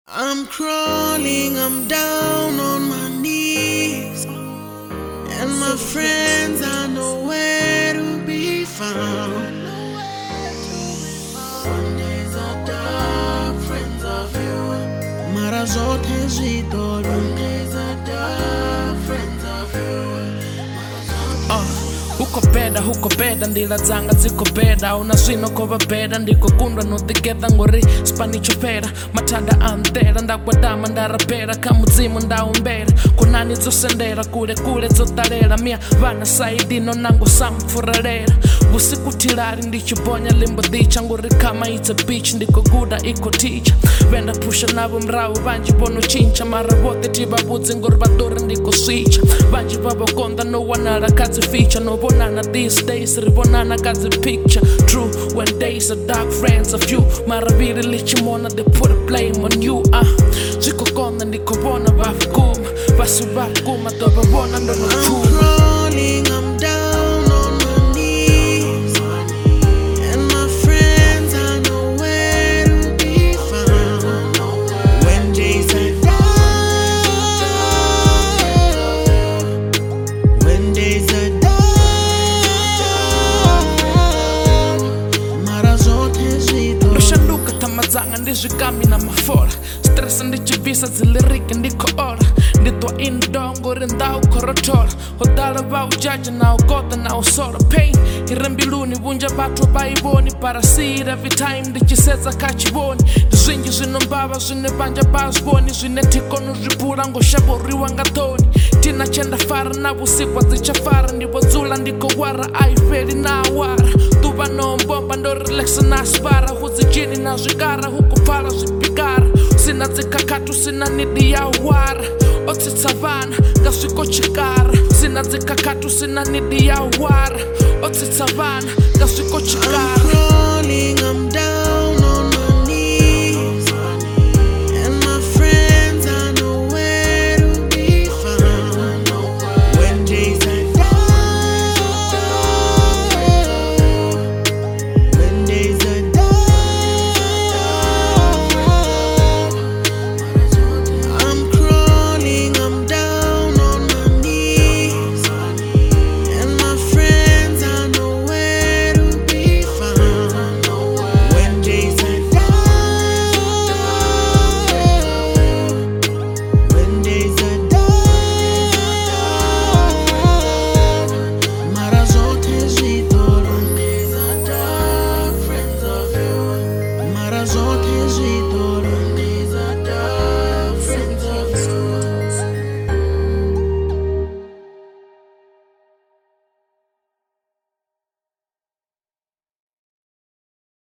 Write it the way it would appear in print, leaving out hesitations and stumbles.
I'm crawling, I'm down on my knees, and my friends are nowhere to be found. Sundays are dark, friends are few. Mara zote zito, Sundays are dark, friends are few. Huko beda ndila zanga ziko beda una zwino kova beda ndiko kundwa no together ngori spanicho pera matanda antera ndagwadama ndarapera kamuzimu ndaumbera kunani zosendera kule zotalera mia vana saidino nango samfuralera busiku tilari ndichibonya limbo dicha ngori kama it's a beach ndiko guda iko teacher venda pusha navo mrau vanji bono chincha mara vote tibabudzi ngori vatori ndiko switcha vanji vavokonda no wanara kazi feature no bonana these days ribonana kazi picture true when days are dark friends of you maraviri lichimona they put a blame on you ziko konda ndiko bona vavukuma vasu vavukuma to vavona ndo no true. I'm crawling, I'm down on my knees, and my friends are nowhere to be found. When days are dark, when days are dark, mara zote zito. Lushanduka tamazanga ndizvikami na mafora stress ndichivisa ziliriki ndiko ora nditwa indongo rindau korotora hodala vaujaja na ugota na usora pain irembiluni vunja vatwa vaivoni parasira every time ndichiseza kachivoni ndizvinji zvinombava zvine vanja bazvoni zvine tikono zvipura ngoshavoriwa ngatoni tina chendafara navusikwa dzichafara ndivodzula ndikowara aifeli naawara tuva nombomba ndorelaxa naspara hudzichini na zvikara hukupfala zvipikara sina dzikakatu sina nidi ya wara otsitsa vana ngasvikochikara sina dzikakatu sina nidi ya wara otsitsa vana ngasvikochikara. I'm crawling, I'm down